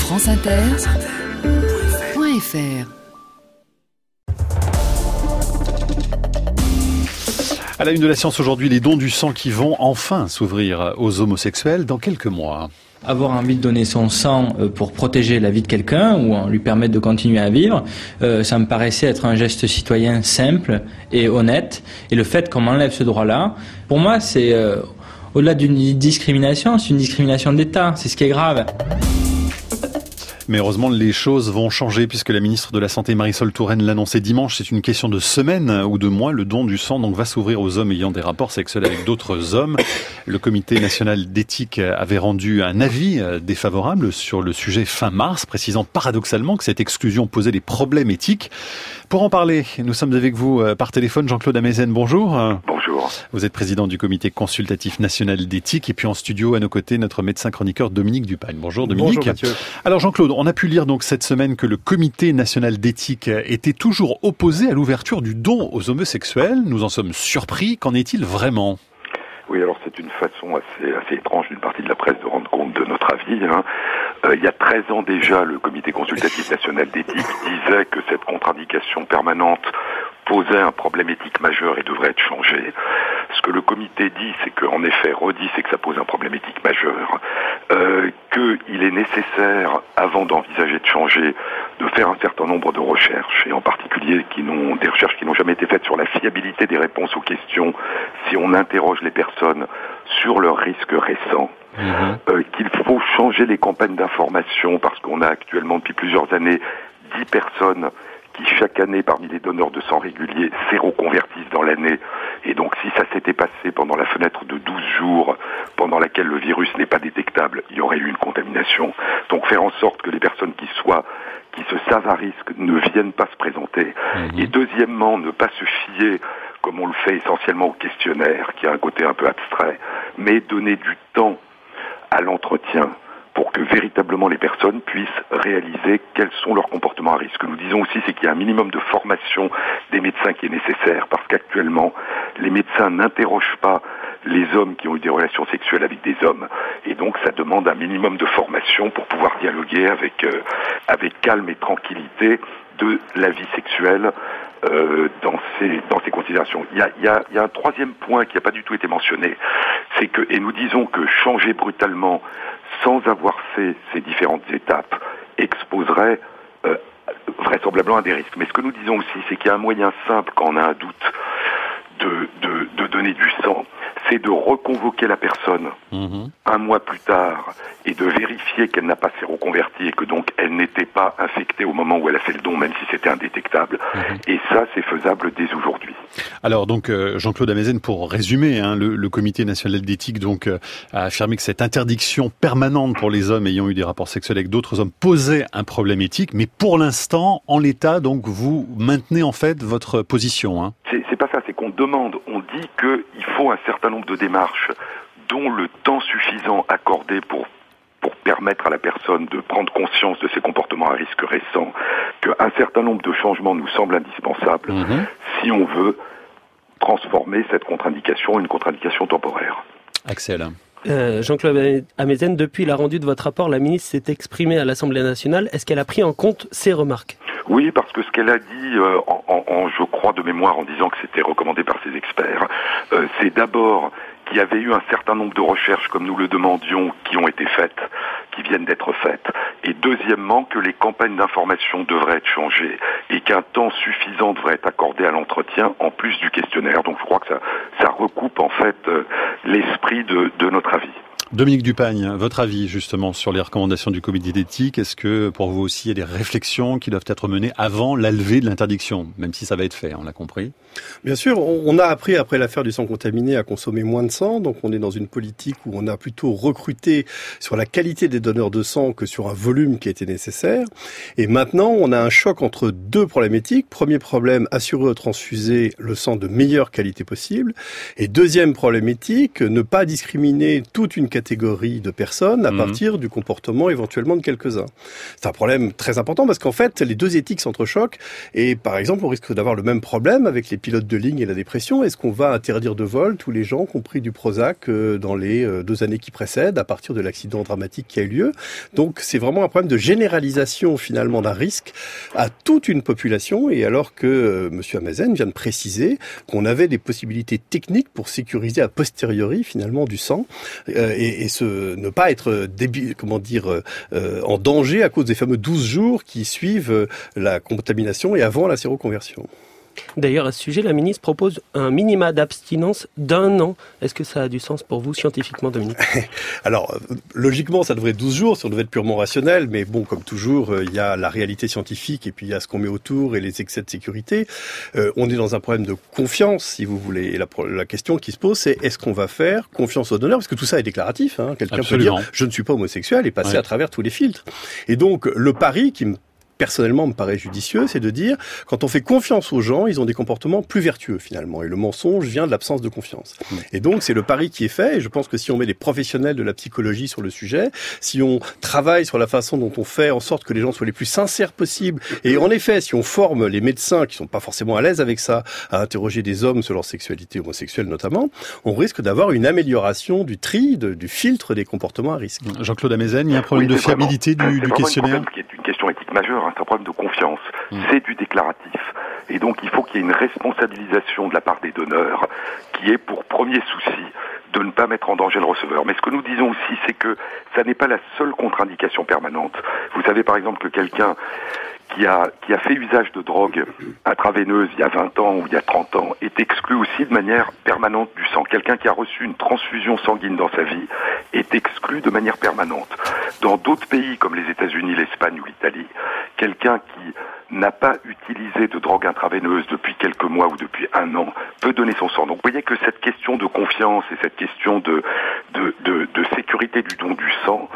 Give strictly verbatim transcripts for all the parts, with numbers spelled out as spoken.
France Inter point F R. À la une de la science aujourd'hui, les dons du sang qui vont enfin s'ouvrir aux homosexuels dans quelques mois. Avoir envie de donner son sang pour protéger la vie de quelqu'un ou lui permettre de continuer à vivre, euh, ça me paraissait être un geste citoyen simple et honnête. Et le fait qu'on m'enlève ce droit-là, pour moi, c'est euh, au-delà d'une discrimination, c'est une discrimination d'État. C'est ce qui est grave. Mais heureusement, les choses vont changer puisque la ministre de la Santé Marisol Touraine l'annonçait dimanche. C'est une question de semaines ou de mois. Le don du sang donc va s'ouvrir aux hommes ayant des rapports sexuels avec d'autres hommes. Le Comité national d'éthique avait rendu un avis défavorable sur le sujet fin mars, précisant paradoxalement que cette exclusion posait des problèmes éthiques. Pour en parler, nous sommes avec vous par téléphone. Jean-Claude Amezen, bonjour. Bonjour. Vous êtes président du Comité consultatif national d'éthique et puis en studio à nos côtés notre médecin chroniqueur Dominique Dupagne. Bonjour Dominique. Bonjour Mathieu. Alors Jean-Claude, on a pu lire donc cette semaine que le Comité national d'éthique était toujours opposé à l'ouverture du don aux homosexuels. Nous en sommes surpris. Qu'en est-il vraiment ? Oui, alors c'est une façon assez, assez étrange d'une partie de la presse de rendre compte de notre avis. Hein. Euh, il y a treize ans déjà, le Comité consultatif national d'éthique disait que cette contre-indication permanente posait un problème éthique majeur et devrait être changé. Ce que le comité dit, c'est qu'en effet, redit, c'est que ça pose un problème éthique majeur, euh, qu'il est nécessaire, avant d'envisager de changer, de faire un certain nombre de recherches, et en particulier qui n'ont, des recherches qui n'ont jamais été faites sur la fiabilité des réponses aux questions, si on interroge les personnes sur leurs risques récents. Mmh. Euh, qu'il faut changer les campagnes d'information, parce qu'on a actuellement, depuis plusieurs années, dix personnes qui chaque année, parmi les donneurs de sang réguliers, séroconvertissent dans l'année. Et donc, si ça s'était passé pendant la fenêtre de douze jours, pendant laquelle le virus n'est pas détectable, il y aurait eu une contamination. Donc, faire en sorte que les personnes qui soient, qui se savent à risque, ne viennent pas se présenter. Mmh. Et deuxièmement, ne pas se fier, comme on le fait essentiellement au questionnaire, qui a un côté un peu abstrait, mais donner du temps à l'entretien, pour que véritablement les personnes puissent réaliser quels sont leurs comportements à risque. Ce que nous disons aussi, c'est qu'il y a un minimum de formation des médecins qui est nécessaire, parce qu'actuellement, les médecins n'interrogent pas les hommes qui ont eu des relations sexuelles avec des hommes, et donc ça demande un minimum de formation pour pouvoir dialoguer avec, euh, avec calme et tranquillité de la vie sexuelle euh, dans ces dans ces considérations. Il y a, il y a, il y a un troisième point qui n'a pas du tout été mentionné, c'est que, et nous disons que changer brutalement sans avoir fait ces différentes étapes exposerait euh, vraisemblablement à des risques. Mais ce que nous disons aussi, c'est qu'il y a un moyen simple, quand on a un doute, de, de, de donner du sang, c'est de reconvoquer la personne mmh. un mois plus tard et de vérifier qu'elle n'a pas séroconverti et que donc elle n'était pas infectée au moment où elle a fait le don, même si c'était indétectable. Mmh. Et ça, c'est faisable dès aujourd'hui. Alors donc euh, Jean-Claude Amezen, pour résumer, hein, le, le Comité national d'éthique donc euh, a affirmé que cette interdiction permanente pour les hommes ayant eu des rapports sexuels avec d'autres hommes posait un problème éthique, mais pour l'instant, en l'état, donc vous maintenez en fait votre position. Hein. C'est, c'est pas ça, c'est qu'on demande, on dit qu'il faut un certain nombre de démarches dont le temps suffisant accordé pour pour permettre à la personne de prendre conscience de ses comportements à risque récents, qu'un certain nombre de changements nous semblent indispensables mmh. si on veut transformer cette contre-indication en une contre-indication temporaire. Axel. Euh, Jean-Claude Amezen, depuis la rendue de votre rapport, la ministre s'est exprimée à l'Assemblée nationale. Est-ce qu'elle a pris en compte ces remarques ? Oui, parce que ce qu'elle a dit, euh, en, en, en, je crois de mémoire, en disant que c'était recommandé par ses experts, euh, c'est d'abord qu'il y avait eu un certain nombre de recherches, comme nous le demandions, qui ont été faites, qui viennent d'être faites, et deuxièmement que les campagnes d'information devraient être changées et qu'un temps suffisant devrait être accordé à l'entretien en plus du questionnaire. Donc je crois que ça, ça recoupe en fait euh, l'esprit de, de notre avis. Dominique Dupagne, votre avis justement sur les recommandations du comité d'éthique, est-ce que pour vous aussi il y a des réflexions qui doivent être menées avant la levée de l'interdiction, même si ça va être fait, on l'a compris? Bien sûr, on a appris après l'affaire du sang contaminé à consommer moins de sang, donc on est dans une politique où on a plutôt recruté sur la qualité des donneurs de sang que sur un volume qui était nécessaire. Et maintenant, on a un choc entre deux problèmes éthiques. Premier problème, assurer aux transfusés le sang de meilleure qualité possible. Et deuxième problème éthique, ne pas discriminer toute une catégorie catégorie de personnes à mmh. partir du comportement éventuellement de quelques-uns. C'est un problème très important parce qu'en fait, les deux éthiques s'entrechoquent et par exemple, on risque d'avoir le même problème avec les pilotes de ligne et la dépression. Est-ce qu'on va interdire de vol tous les gens qui ont pris du Prozac dans les deux années qui précèdent à partir de l'accident dramatique qui a eu lieu? Donc c'est vraiment un problème de généralisation finalement d'un risque à toute une population, et alors que euh, M. Hamezen vient de préciser qu'on avait des possibilités techniques pour sécuriser a posteriori finalement du sang euh, et, et ce, ne pas être débi, comment dire, euh, en danger à cause des fameux douze jours qui suivent euh, la contamination et avant la séroconversion. D'ailleurs, à ce sujet, la ministre propose un minima d'abstinence d'un an. Est-ce que ça a du sens pour vous, scientifiquement, Dominique? Alors, logiquement, ça devrait être douze jours, si on devait être purement rationnel, mais bon, comme toujours, il y a la réalité scientifique et puis il y a ce qu'on met autour et les excès de sécurité. Euh, on est dans un problème de confiance, si vous voulez. Et la, la question qui se pose, c'est est-ce qu'on va faire confiance au donneur? Parce que tout ça est déclaratif. Hein. Quelqu'un Absolument. peut dire, je ne suis pas homosexuel et passer ouais. à travers tous les filtres. Et donc, le pari qui me personnellement me paraît judicieux, c'est de dire, quand on fait confiance aux gens, ils ont des comportements plus vertueux finalement. Et le mensonge vient de l'absence de confiance. Mmh. Et donc, c'est le pari qui est fait. Et je pense que si on met des professionnels de la psychologie sur le sujet, si on travaille sur la façon dont on fait en sorte que les gens soient les plus sincères possibles, et en effet, si on forme les médecins qui sont pas forcément à l'aise avec ça, à interroger des hommes sur leur sexualité homosexuelle notamment, on risque d'avoir une amélioration du tri, de, du filtre des comportements à risque. Jean-Claude Hamezen, il y a un problème oui, de fiabilité vraiment, du, du questionnaire. C'est une question éthique majeure. C'est un problème de confiance, mmh. c'est du déclaratif. Et donc il faut qu'il y ait une responsabilisation de la part des donneurs qui ait pour premier souci de ne pas mettre en danger le receveur. Mais ce que nous disons aussi, c'est que ça n'est pas la seule contre-indication permanente. Vous savez par exemple que quelqu'un qui a, qui a fait usage de drogue intraveineuse il y a vingt ans ou il y a trente ans est exclu aussi de manière permanente du sang. Quelqu'un qui a reçu une transfusion sanguine dans sa vie est exclu de manière permanente. Dans d'autres pays comme les États-Unis, l'Espagne ou l'Italie, quelqu'un qui n'a pas utilisé de drogue intraveineuse depuis quelques mois ou depuis un an peut donner son sang. Donc vous voyez que cette question de confiance et cette question de, de, de, de sécurité du don du sang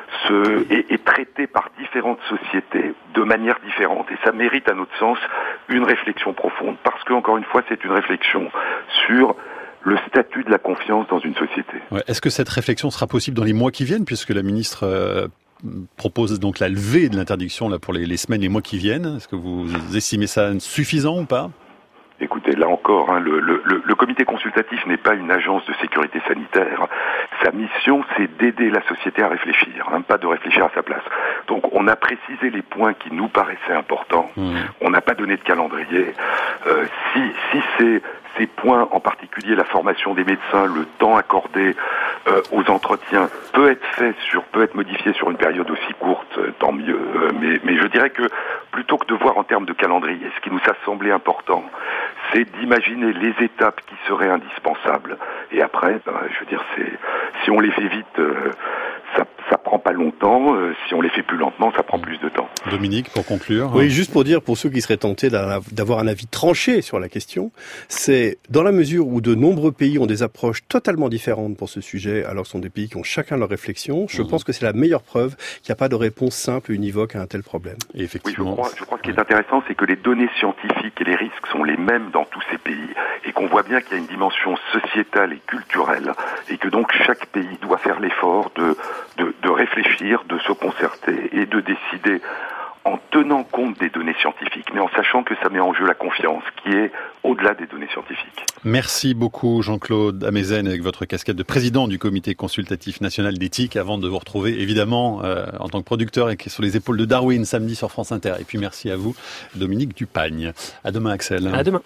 Se, est, est traité par différentes sociétés de manière différente, et ça mérite à notre sens une réflexion profonde, parce que encore une fois c'est une réflexion sur le statut de la confiance dans une société. Ouais. Est-ce que cette réflexion sera possible dans les mois qui viennent, puisque la ministre euh, propose donc la levée de l'interdiction là pour les, les semaines, les mois qui viennent? Est-ce que vous estimez ça suffisant ou pas? Écoutez, là encore, hein, le, le, le comité consultatif n'est pas une agence de sécurité sanitaire. Sa mission, c'est d'aider la société à réfléchir, hein, pas de réfléchir à sa place. Donc, on a précisé les points qui nous paraissaient importants. Mmh. On n'a pas donné de calendrier. Euh, si, si c'est ces points, en particulier la formation des médecins, le temps accordé euh, aux entretiens, peut être fait sur, peut être modifié sur une période aussi courte, euh, tant mieux. Euh, mais, mais je dirais que plutôt que de voir en termes de calendrier, ce qui nous a semblé important, c'est d'imaginer les étapes qui seraient indispensables. Et après, ben, je veux dire, c'est si on les fait vite, euh, ça, ça prend pas longtemps. Euh, si on les fait plus lentement, ça prend plus de temps. Dominique, pour conclure. Oui, juste pour dire, pour ceux qui seraient tentés d'avoir un avis tranché sur la question, c'est dans la mesure où de nombreux pays ont des approches totalement différentes pour ce sujet, alors ce sont des pays qui ont chacun leur réflexion, je mmh. pense que c'est la meilleure preuve qu'il n'y a pas de réponse simple et univoque à un tel problème. Et effectivement. Oui, je crois, je crois que ce qui est intéressant, c'est que les données scientifiques et les risques sont les mêmes dans tous ces pays, et qu'on voit bien qu'il y a une dimension sociétale et culturelle, et que donc chaque pays doit faire l'effort de, de, de réfléchir, de se concerter et de décider en tenant compte des données scientifiques, mais en sachant que ça met en jeu la confiance, qui est au-delà des données scientifiques. Merci beaucoup Jean-Claude Hamezen, avec votre casquette de président du Comité consultatif national d'éthique, avant de vous retrouver évidemment euh, en tant que producteur et qui est sur les épaules de Darwin samedi sur France Inter. Et puis merci à vous Dominique Dupagne. À demain Axel. À demain.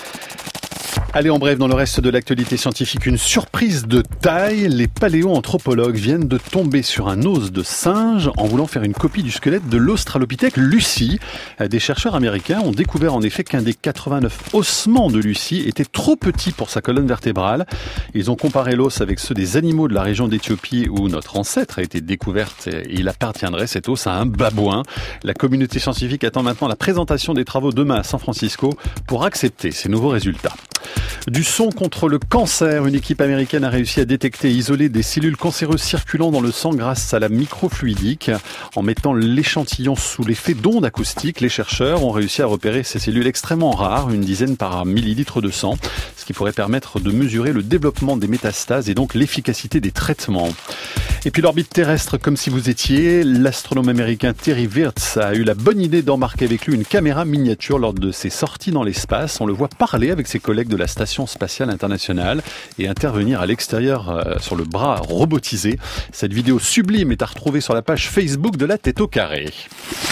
Allez, en bref, dans le reste de l'actualité scientifique, une surprise de taille. Les paléoanthropologues viennent de tomber sur un os de singe en voulant faire une copie du squelette de l'Australopithèque Lucie. Des chercheurs américains ont découvert en effet qu'un des quatre-vingt-neuf ossements de Lucie était trop petit pour sa colonne vertébrale. Ils ont comparé l'os avec ceux des animaux de la région d'Éthiopie où notre ancêtre a été découverte et il appartiendrait cet os à un babouin. La communauté scientifique attend maintenant la présentation des travaux demain à San Francisco pour accepter ces nouveaux résultats. Du son contre le cancer. Une équipe américaine a réussi à détecter et isoler des cellules cancéreuses circulant dans le sang grâce à la microfluidique. En mettant l'échantillon sous l'effet d'ondes acoustiques, les chercheurs ont réussi à repérer ces cellules extrêmement rares, une dizaine par millilitre de sang, ce qui pourrait permettre de mesurer le développement des métastases et donc l'efficacité des traitements. Et puis l'orbite terrestre, comme si vous étiez, l'astronome américain Terry Virts a eu la bonne idée d'embarquer avec lui une caméra miniature lors de ses sorties dans l'espace. On le voit parler avec ses collègues de la Station spatiale internationale et intervenir à l'extérieur euh, sur le bras robotisé. Cette vidéo sublime est à retrouver sur la page Facebook de La Tête au Carré.